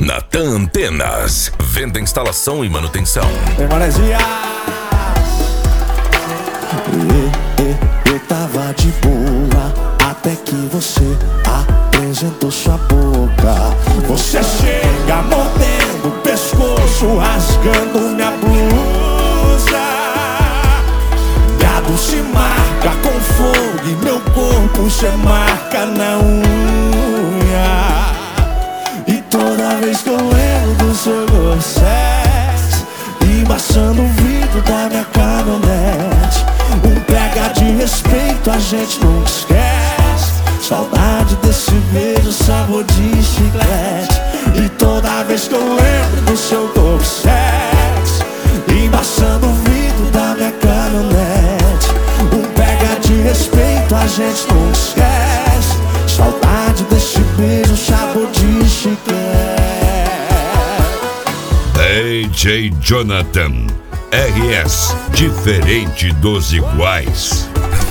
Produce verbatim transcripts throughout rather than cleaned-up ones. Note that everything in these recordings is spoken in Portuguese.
Natan Antenas, venda, instalação e manutenção. Tem várias dias. Eu tava de boa até que você apresentou sua boca. Você chega mordendo o pescoço, rasgando minha blusa. Gado se marca com fogo e meu corpo se marca na unha. E toda vez que eu lembro do seu gostoso, embaçando o vidro da minha caminhonete, um pega de respeito a gente nunca esquece. Saudade desse beijo, sabor de chiclete. E toda vez que eu lembro do seu corpo sexy, embaçando o vidro da minha caminhonete, um pega de respeito a gente nunca esquece. Saudade desse beijo, sabor de chiclete. D J Jonathan R S, diferente dos iguais.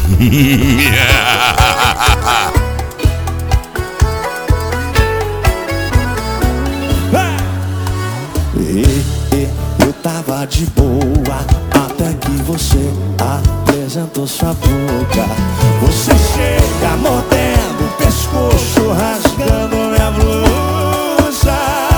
E, e, eu tava de boa até que você apresentou sua boca. Você chega mordendo o pescoço, rasgando minha blusa.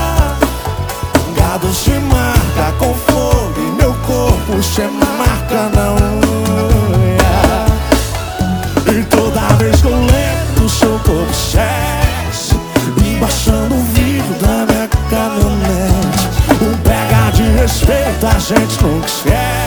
Gado se marca com fogo e meu corpo se marca na unha. E toda vez que eu lembro do seu corpo sexy, embaixando o vidro da minha caminhonete, um pega de respeito a gente nunca esquece.